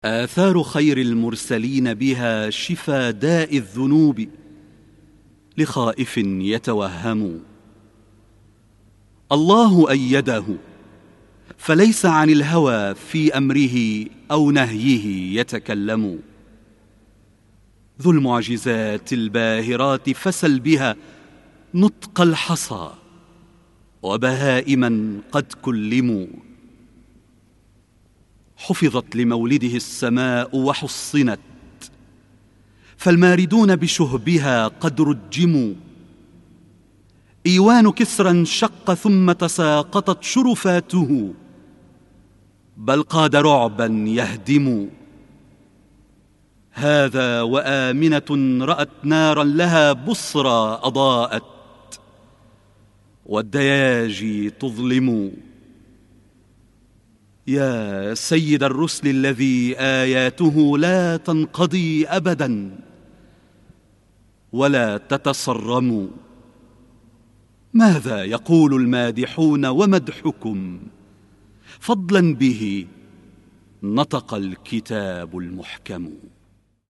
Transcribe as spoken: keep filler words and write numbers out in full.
آثار خير المرسلين بها شفى داء الذنوب لخائف يتوهم. الله أيده فليس عن الهوى في أمره أو نهيه يتكلم. ذو المعجزات الباهرات فسل بها نطق الحصى وبهائما قد كلموا. حفظت لمولده السماء وحصنت فالماردون بشهبها قد رجموا. إيوان كسرى انشق ثم تساقطت شرفاته بل قاد رعبا يهدم. هذا وآمنة رأت نارا لها بصرى أضاءت والدياجي تظلم. يا سيد الرسل الذي آياته لا تنقضي أبدا ولا تتصرم. ماذا يقول المادحون ومدحكم فضلا به نطق الكتاب المحكم.